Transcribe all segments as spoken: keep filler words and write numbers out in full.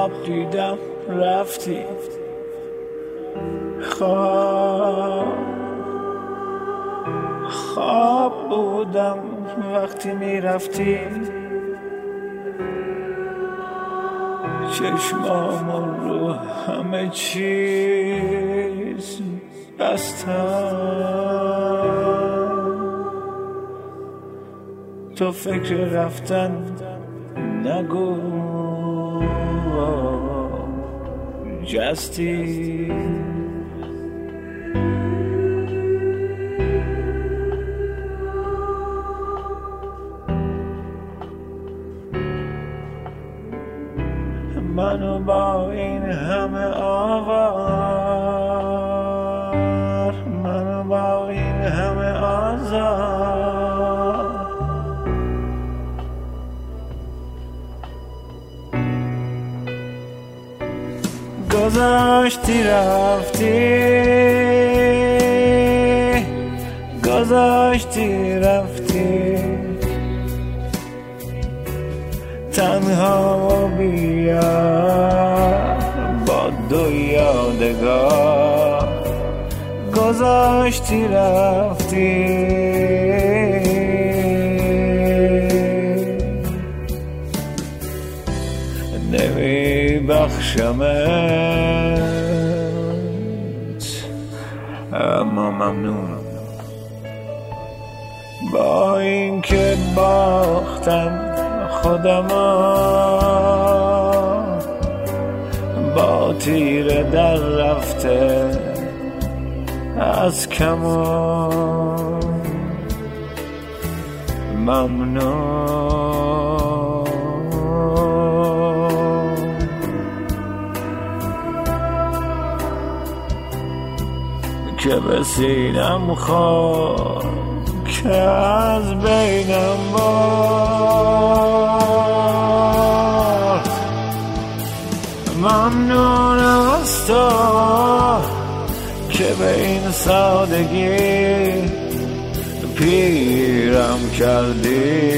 خواب دیدم رفتی، خواب خواب بودم وقتی میرفتی، چشمام رو همه چیز بستم، تو فکر رفتن نگو جستی. منو با این همه آوار، منو با این همه آزار، گذاشتی رفتی، گذاشتی رفتی، تنها و بیار با دو یادگار، گذاشتی رفتی، نمی بخشمت اما ممنون، با این که باختم خودمو، با تیر در رفته از کمون ممنون، که به سینم خور که از بینم برد. ممنونم از تو که به این سادگی پیرم کردی،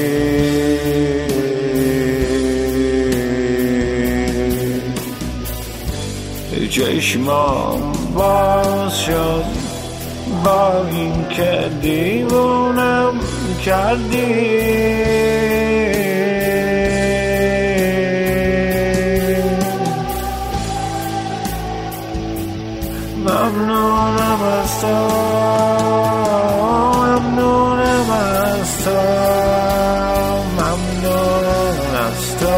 چشمام باز شد با این که دیوونم کردی، ممنونم از تو، ممنونم از تو، ممنونم از تو،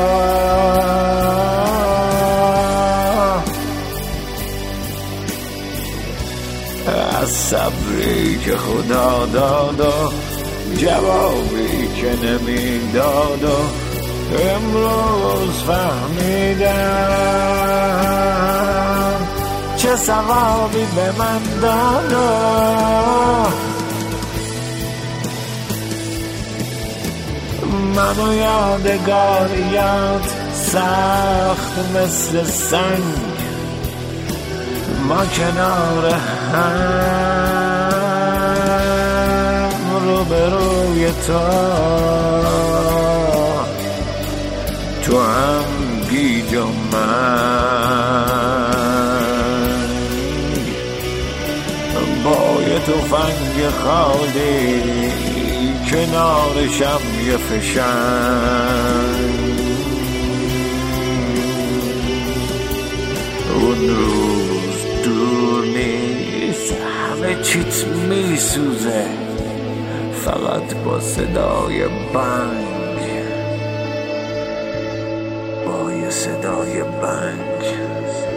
از صبری که خدا داد و جوابی که نمیداد و امروز فهمیدم چه ثوابی به من داد. منو یادگاریات سخت مثل سنگ، ما کنار هم رو به روی تو، تو هم گیج و من با یه تفنگ خالی کنارشم یه فشنگ. اون روز دور نیست همه چیت میسوزه، فقط با صدای بنگ، با یه صدای بنگ